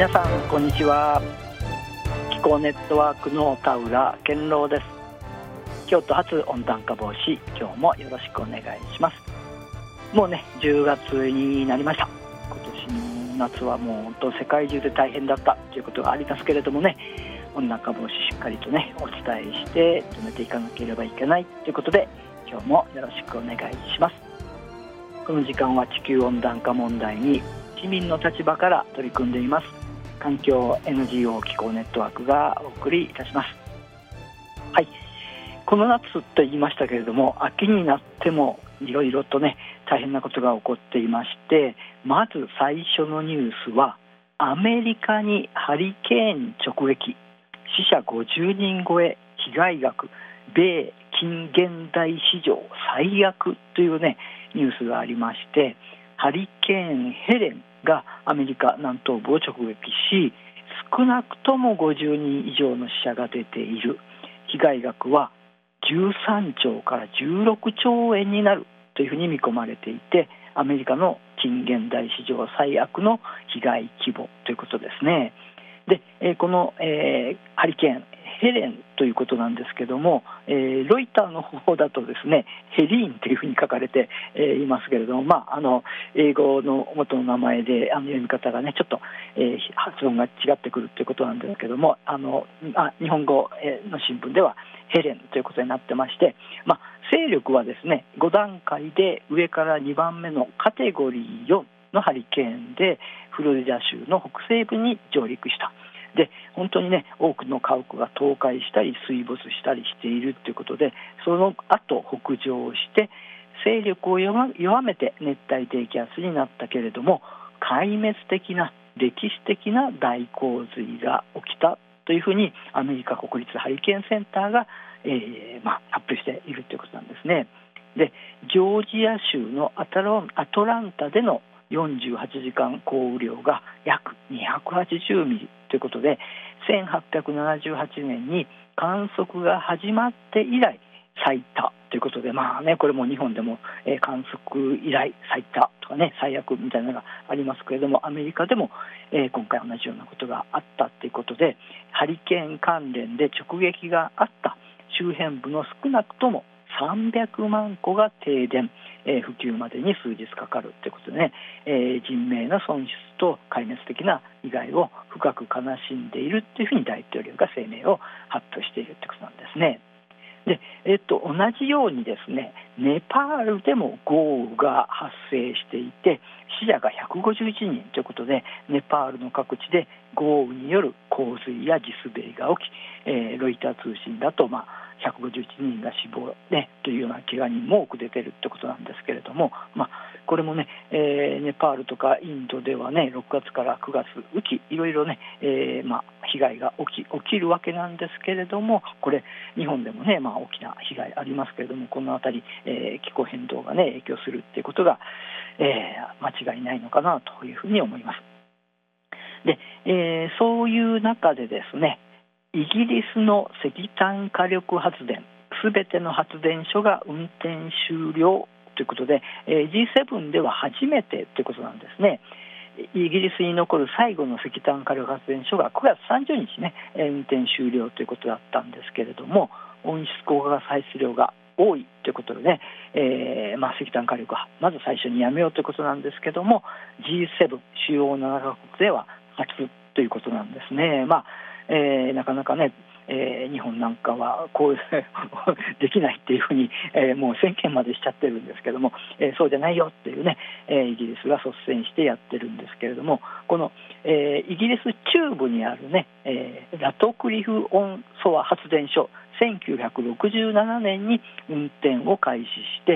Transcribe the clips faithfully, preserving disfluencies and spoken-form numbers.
皆さんこんにちは。気候ネットワークの田浦健郎です。京都発温暖化防止、今日もよろしくお願いします。もうねじゅうがつになりました。今年の夏はもう本当世界中で大変だったということがありますけれどもね、温暖化防止しっかりとねお伝えして止めていかなければいけないということで、今日もよろしくお願いします。この時間は地球温暖化問題に市民の立場から取り組んでいます環境 エヌジーオー 気候ネットワークがお送りいたします。はい、この夏と言いましたけれども、秋になってもいろいろとね大変なことが起こっていまして、まず最初のニュースはアメリカにハリケーン直撃、死者ごじゅうにん超え、被害額米近現代史上最悪というねニュースがありまして、ハリケーンヘレンがアメリカ南東部を直撃し、少なくともごじゅうにん以上の死者が出ている。被害額はじゅうさんちょうからじゅうろくちょうえんになるというふうに見込まれていて、アメリカの近現代史上最悪の被害規模ということですね。で、えー、この、えー、ハリケーンヘレンということなんですけども、えー、ロイターの方だとですねヘリーンというふうに書かれて、えー、いますけれども、まあ、あの英語の元の名前であの読み方がねちょっと、えー、発音が違ってくるということなんですけども、あのあ日本語の新聞ではヘレンということになってまして、まあ、勢力はですねごだんかいで上からにばんめのカテゴリーよんのハリケーンでフロリダ州の北西部に上陸した。で本当にね多くの家屋が倒壊したり水没したりしているということで、その後北上して勢力を弱めて熱帯低気圧になったけれども、壊滅的な歴史的な大洪水が起きたというふうにアメリカ国立ハリケーンセンターが、えーまあ、発表しているということなんですね。でジョージア州のアトランタでのよんじゅうはちじかん降雨量が約にひゃくはちじゅうミリということで、せんはっぴゃくななじゅうはちねんに観測が始まって以来最多ということで、まあねこれも日本でも、えー、観測以来最多とかね最悪みたいなのがありますけれども、アメリカでも、えー、今回同じようなことがあったということで、ハリケーン関連で直撃があった周辺部の少なくともさんびゃくまんこが停電、えー、復旧までに数日かかるということでね、えー、人命の損失と壊滅的な被害を深く悲しんでいるというふうに大統領が声明を発表しているということなんですね。で、えっと、同じようにですねネパールでも豪雨が発生していて、死者がひゃくごじゅういちにんということで、ネパールの各地で豪雨による洪水や地滑りが起き、えー、ロイター通信だと、まあひゃくごじゅういちにんが死亡、ね、というような怪我人も多く出ているということなんですけれども、まあ、これもね、えー、ネパールとかインドではねろくがつからくがつ雨季いろいろね、えーまあ、被害が起き、起きるわけなんですけれども、これ日本でもね、まあ、大きな被害ありますけれども、このあたり、えー、気候変動がね影響するということが、えー、間違いないのかなというふうに思います。で、えー、そういう中でですね、イギリスの石炭火力発電すべての発電所が運転終了ということで、えー、ジーセブン では初めてということなんですね。イギリスに残る最後の石炭火力発電所がくがつさんじゅうにちね運転終了ということだったんですけれども、温室効果ガス排出量が多いということでね、えーまあ、石炭火力はまず最初にやめようということなんですけども、 ジーセブン 主要ななかこくでは初ということなんですね。まあえー、なかなかね、えー、日本なんかはこうできないっていうふうに、えー、もう宣言までしちゃってるんですけども、えー、そうじゃないよっていうね、えー、イギリスが率先してやってるんですけれども、この、えー、イギリス中部にあるね、えー、ラトクリフ温ソア発電所、せんきゅうひゃくろくじゅうななねんに運転を開始して、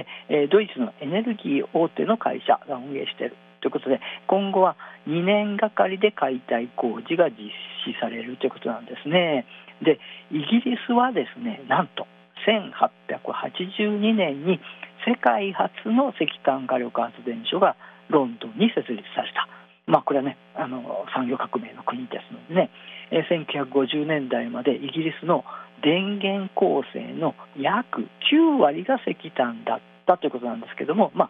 えー、ドイツのエネルギー大手の会社が運営しているということで、今後はにねんがかりで解体工事が実施されるということなんですね。で、イギリスはですね、なんとせんはっぴゃくはちじゅうにねんに世界初の石炭火力発電所がロンドンに設立された。まあこれはね、あの産業革命の国ですのでね、えー、せんきゅうひゃくごじゅうねんだいまでイギリスの電源構成の約きゅうわりが石炭だったということなんですけども、まあ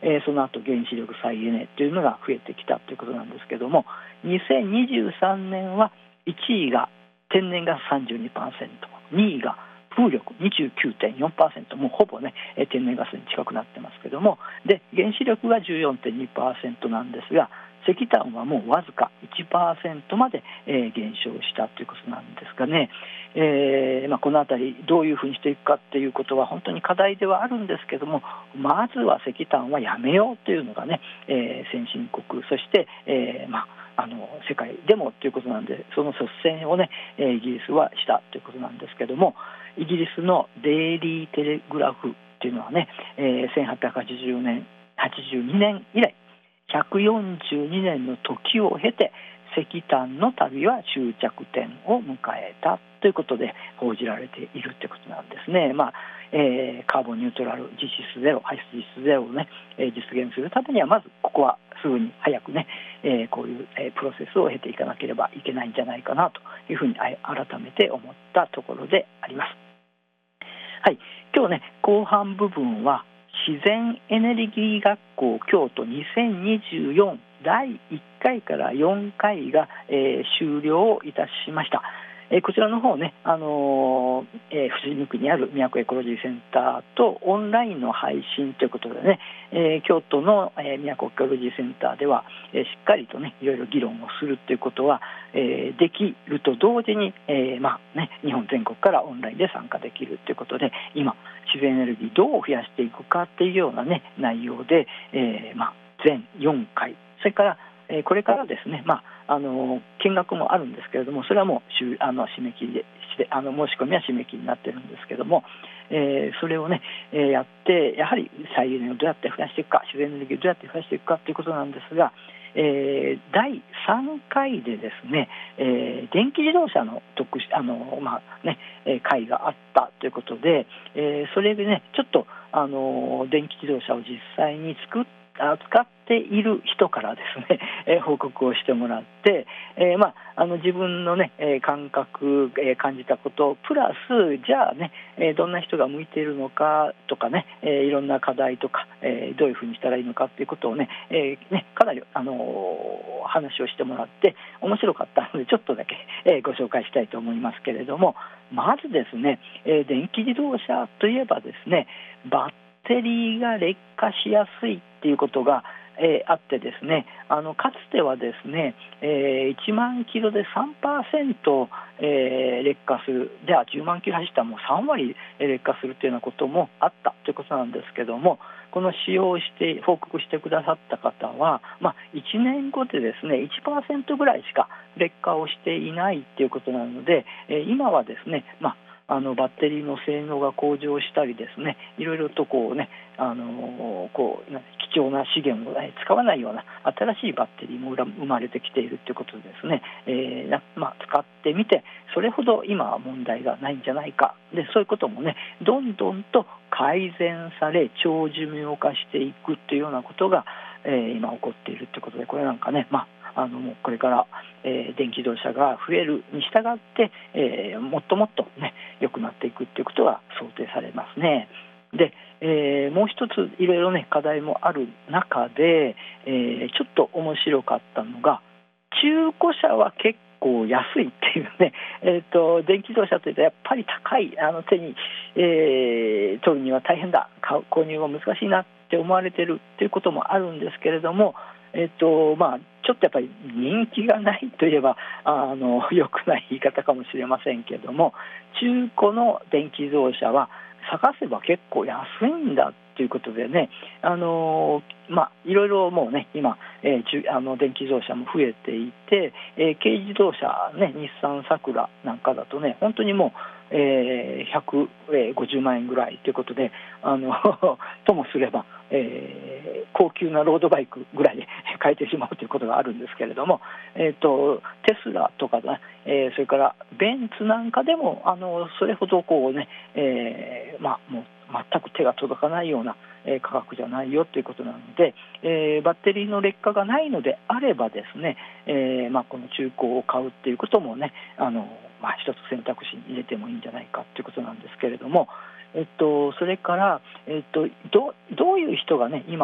えー、その後原子力再エネというのが増えてきたということなんですけども、にせんにじゅうさんねんはいちいが天然ガス さんじゅうにパーセント、にいが風力 にじゅうきゅうてんよんパーセント、もうほぼね天然ガスに近くなってますけども、で原子力が じゅうよんてんにパーセント なんですが、石炭はもうわずか いちパーセント まで、えー、減少したということなんですがね、えーまあ、このあたりどういうふうにしていくかっていうことは本当に課題ではあるんですけども、まずは石炭はやめようというのがね、えー、先進国、そして、えーまあ、あの世界でもということなんで、その率先をねイギリスはしたということなんですけども、イギリスのデイリーテレグラフっていうのはね、えー、せんはっぴゃくはちじゅうねんはちじゅうにねん以来ひゃくよんじゅうにねんの時を経て石炭の旅は終着点を迎えたということで報じられているということなんですね。まあえー、カーボンニュートラル、実質ゼロ、排出実質ゼロを、ねえー、実現するためにはまずここはすぐに早くね、えー、こういう、えー、プロセスを経ていかなければいけないんじゃないかなというふうに改めて思ったところであります。はい、今日ね後半部分は自然エネルギー学校京都にせんにじゅうよんだいいっかいからよんかいが、えー、終了いたしました。えー、こちらの方ね、あのーえー、伏見区にある宮古エコロジーセンターとオンラインの配信ということでね、えー、京都の、えー、宮古エコロジーセンターでは、えー、しっかりとねいろいろ議論をするということは、えー、できると同時に、えーまあね、日本全国からオンラインで参加できるということで、今自然エネルギーどう増やしていくかっていうような、ね、内容で、えーまあ、全よんかい、それから、えー、これからですね、まあ、あの見学もあるんですけれども、それはもうあの締め切りであの申し込みは締め切りになってるんですけども、えー、それをね、えー、やってやはり再エネをどうやって増やしていくか、自然エネルギーをどうやって増やしていくかということなんですが、えー、だいさんかいでですね、えー、電気自動車の特あの、まあね、会があったということで、えー、それでねちょっとあの電気自動車を実際に作っ使っている人からですね、えー、報告をしてもらって、えーまあ、あの自分の、ね、えー、感覚、えー、感じたことプラスじゃあね、えー、どんな人が向いているのかとかね、えー、いろんな課題とか、えー、どういうふうにしたらいいのかということをね、えー、ねかなり、あのー、話をしてもらって面白かったのでちょっとだけ、えー、ご紹介したいと思いますけれども、まずですね、えー、電気自動車といえばですね、バッテリーが劣化しやすいっていうことが、えー、あってですね、あのかつてはですね、えー、いちまんキロで さんパーセント、えー、劣化する、じゃあじゅうまんキロ走ったらもうさんわり劣化するというようなこともあったということなんですけども、この使用して報告してくださった方は、まあ、いちねんごでですね いちパーセント ぐらいしか劣化をしていないということなので、えー、今はですね、まああのバッテリーの性能が向上したりですね、いろいろとこうね、あのこう貴重な資源を、ね、使わないような新しいバッテリーも生まれてきているということでですね、えーまあ、使ってみてそれほど今は問題がないんじゃないか、でそういうこともねどんどんと改善され長寿命化していくというようなことが、えー、今起こっているということで、これなんかね、まああのもうこれから、えー、電気自動車が増えるに従って、えー、もっともっとね良くなっていくということが想定されますね。で、えー、もう一ついろいろね課題もある中で、えー、ちょっと面白かったのが中古車は結構安いっていうね、えーと、電気自動車というとやっぱり高い、あの手に、えー、取るには大変だ、購入は難しいなって思われているということもあるんですけれども、えーとまあ、ちょっとやっぱり人気がないといえばあの良くない言い方かもしれませんけれども、中古の電気自動車は探せば結構安いんだということでね、あのー、まあいろいろもうね今、えー、あの電気自動車も増えていて、えー、軽自動車ね、日産サクラなんかだとね本当にもう、えー、ひゃくごじゅうまんえんぐらいということで、あのともすれば、えー、高級なロードバイクぐらいで買えてしまうということがあるんですけれども、えーと、テスラとか、ねえー、それからベンツなんかでもあのそれほどこうね、えーまあ、もう全く手が届かないような価格じゃないよということなので、えー、バッテリーの劣化がないのであればですね、えーまあ、この中古を買うっていうこともね、あの、まあ、一つ選択肢に入れてもいいんじゃないかということなんですけれども、えっと、それから、えっと、ど, どういう人がね今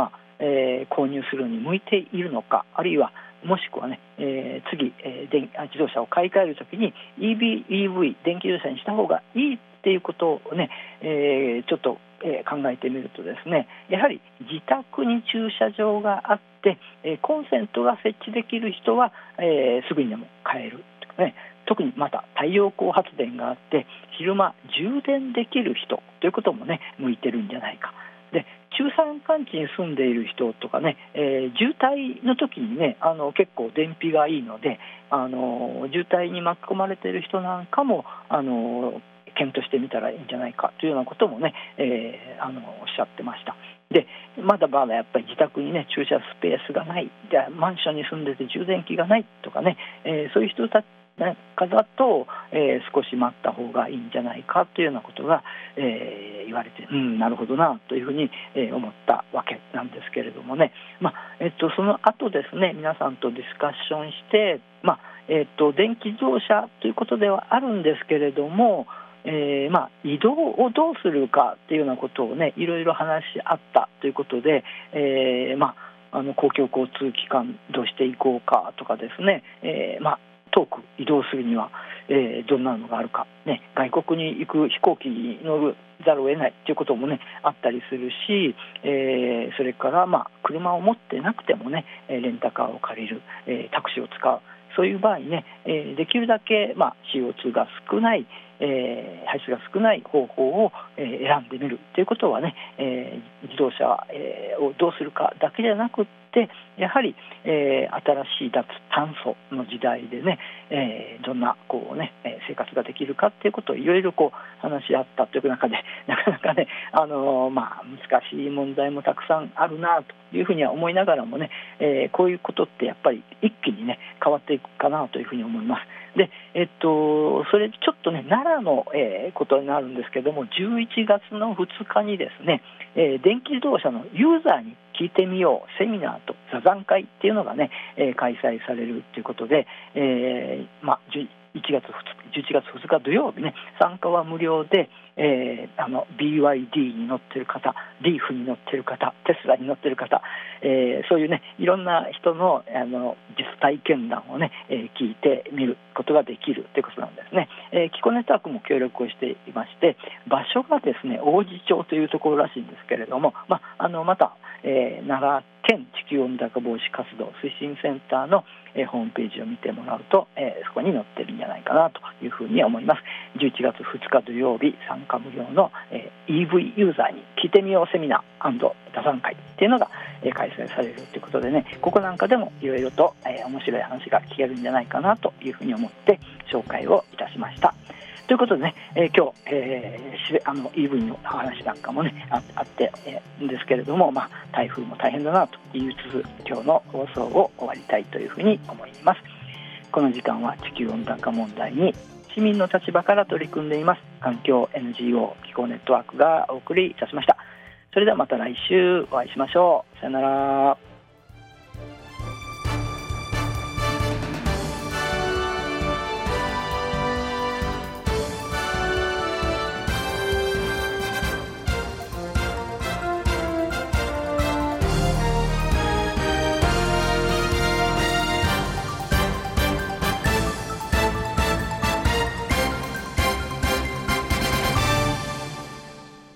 えー、購入するに向いているのか、あるいはもしくはね、えー、次、えー、電自動車を買い替えるときに イービー、イーブイ 電気自動車にした方がいいっていうことをね、えー、ちょっと、えー、考えてみるとですね、やはり自宅に駐車場があって、えー、コンセントが設置できる人は、えー、すぐにでも買えるとかね、特にまた太陽光発電があって昼間充電できる人ということもね向いてるんじゃないか。で、中山間地に住んでいる人とかね、えー、渋滞の時にね、あの結構燃費がいいので、あの渋滞に巻き込まれている人なんかもあの検討してみたらいいんじゃないかというようなこともね、えー、あのおっしゃってました。で、まだまだやっぱり自宅にね駐車スペースがない、じゃあマンションに住んでて充電器がないとかね、えー、そういう人たち方と、えー、少し待った方がいいんじゃないかというようなことが、えー、言われて、うん、なるほどなというふうに、えー、思ったわけなんですけれどもね、まあえっと、その後ですね、皆さんとディスカッションして、まあえっと、電気自動車ということではあるんですけれども、えーまあ、移動をどうするかというようなことをねいろいろ話し合ったということで、えーまあ、あの公共交通機関どうしていこうかとかですね、えーまあ遠く移動するには、えー、どんなのがあるか、ね、外国に行く飛行機に乗るざるを得ないということも、ね、あったりするし、えー、それから、まあ、車を持ってなくても、ね、レンタカーを借りる、えー、タクシーを使う、そういう場合に、ね、えー、できるだけ、まあ、シーオーツー が少ない、えー、排出が少ない方法を、えー、選んでみるということは、ね、えー、自動車、えー、をどうするかだけじゃなくて、やはり、えー、新しい脱炭素の時代でね、えー、どんなこう、ね、生活ができるかということをいろいろこう話し合ったという中で、なかなかね、あのーまあ、難しい問題もたくさんあるなというふうには思いながらもね、えー、こういうことってやっぱり一気にね変わっていくかなというふうに思います。で、えっと、それちょっとね奈良の、えー、ことになるんですけども、じゅういちがつのふつかにですね、えー、電気自動車のユーザーに聞いてみようセミナーと座談会っていうのがね、えー、開催されるということで、えーまあ、じゅういちがつふつかじゅういちがつふつか土曜日ね、参加は無料で、えー、あの ビーワイディー に乗ってる方、リーフに乗ってる方、テスラに乗ってる方、えー、そういうねいろんな人の、あの実体験談をね、えー、聞いてみることができるということなんですね。えー、キコネットワークも協力をしていまして、場所がですね王子町というところらしいんですけれども、まあ、あのまた、えー、奈良県地球温暖化防止活動推進センターの、えー、ホームページを見てもらうと、えー、そこに載ってるんじゃないかなというふうに思います。じゅういちがつふつか土曜日、参加無料の、えー、イーブイ ユーザーに聞いてみようセミナー&座談会っていうのが、えー、開催されるということでね、ここなんかでもいろいろと、えー、面白い話が聞けるんじゃないかなというふうに思って紹介をいたしました。ということでね、えー、今日、えー、あの イーブイ の話なんかもね あ, あってえー、んですけれども、まあ、台風も大変だなと言いつつ今日の放送を終わりたいというふうに思います。この時間は地球温暖化問題に市民の立場から取り組んでいます環境 エヌジーオー 気候ネットワークがお送りいたしました。それではまた来週お会いしましょう。さよなら。